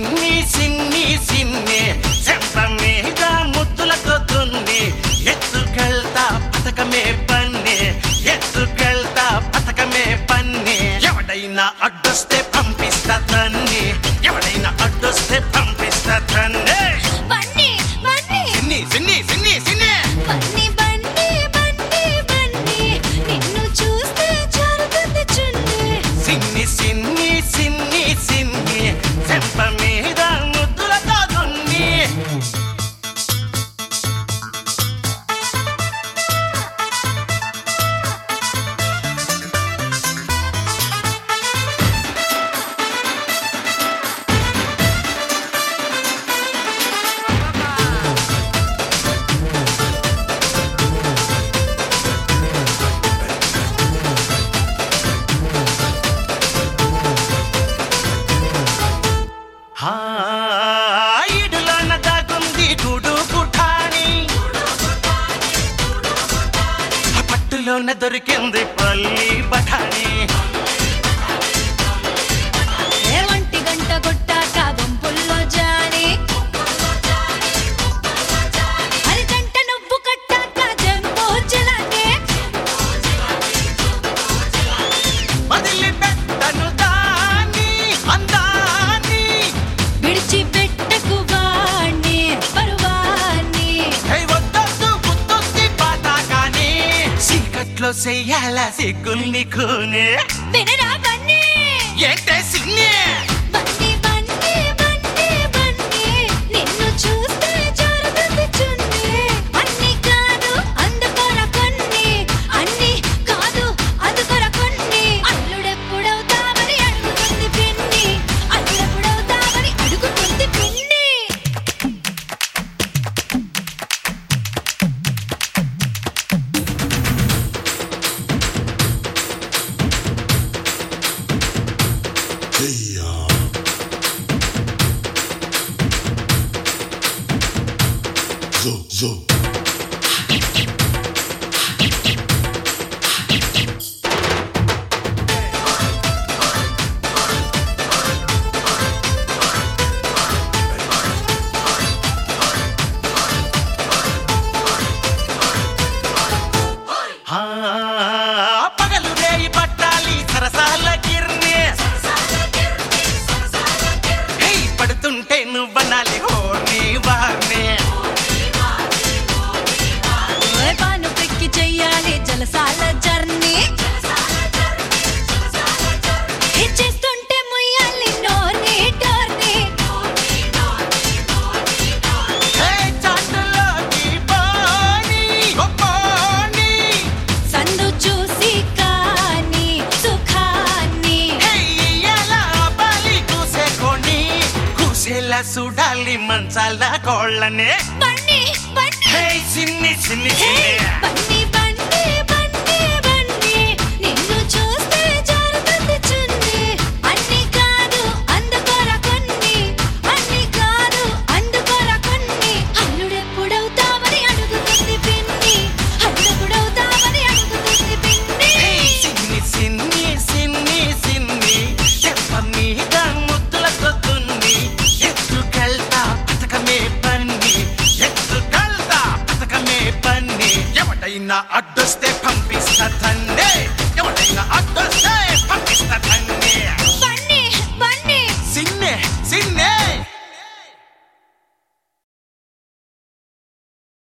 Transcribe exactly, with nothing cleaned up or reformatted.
సిన్ని సిన్ని సిన్ని చెంప మీద ముద్దులతో దున్ని ఎత్తుకెళ్తా పథకమే పన్ని ఎత్తుకెళ్తా పథకమే పన్ని ఎవడైనా అడ్డొస్తే పంపిస్తా తన్ని ఎవడైనా అడ్డొస్తే పంపిస్తా తన్ని బన్నీ బన్నీ సిన్ని సిన్ని సిన్ని సిన్ని బన్నీ బన్నీ బన్నీ బన్నీ నిన్ను చూస్తే జారుతుంది చున్నీ సిన్ని సిన్ని సిన్ని సిన్ని చెంప మీద ముద్దులతో దున్ని ఈడులోన దాగుంది గూడు పుఠాని పట్టులోన దొరికింది పల్లి బఠాని ఏ ఒంటి గంట కొట్టాక గుంపుల్లో జాని అరి గంట నువ్వు కట్టాక జంబో జలానే వదిలి పెట్టను దాన్ని అందాన్ని విడిచిపెట్టకు వాణ్ణి పరువాన్ని హే వద్దొద్దు గుర్తొచ్చి పాతాకాని చీకట్లో చెయ్యాల సిగ్గుల్ని కూనే వినరా బన్నీ ఏంటే సిన్ని బన్నీ బన్నీ బన్నీ బన్నీ నిన్ను చూస్తే జారుతుంది చున్నీ అన్ని కాదు అందుకోర కొన్ని అన్ని కాదు అందుకోర కొన్ని అల్లుడెప్పుడవుతావని అడుగుతుంది పిన్ని అల్లుడెప్పుడవుతావని అడుగుతుంది పిన్ని Zo, zo. ఆ, పగలు రేయి పట్టాలి సరసాల గిర్ని హే పడుతుంటే నువ్వనాలి హోర్ని వార్ని ఓ పాను పెక్కి చెయ్యాలి జలసాల జర్నీ చేస్తుంటే ముయ్యాలి నోర్ని టోర్ని హే చాటులోకి పోని ఓ పోని సందు చూసి కాని సుఖాన్ని హే ఇయ్యాల బాలి కూసేకోని కూసేలా చూడాలి మంచాల కోళ్ళనే బన్నీ బన్నీ హే చిన్ని చిన్ని హే, చిన్ని బన్నీ బన్నీ బన్నీ బన్నీ నిన్ను చూస్తే జారుతుంది చున్నీ అన్ని కాదు అందుకోర కొన్ని అన్ని కాదు అందుకోర కొన్ని అల్లుడెప్పుడవుతావని అడుగుతుంది పిన్ని అల్లుడెప్పుడవుతావని అడుగుతుంది పిన్ని సిన్ని సిన్ని సిన్ని సిన్ని చెంప మీద ముద్దులతో దున్ని ఎత్తుకెళ్తా పథకమే పన్ని ఎత్తుకెళ్తా పథకమే పన్ని ఎవడైనా అడ్డొస్తే పంపిస్తా తన్నే ఎవడైనా అడ్డొస్తే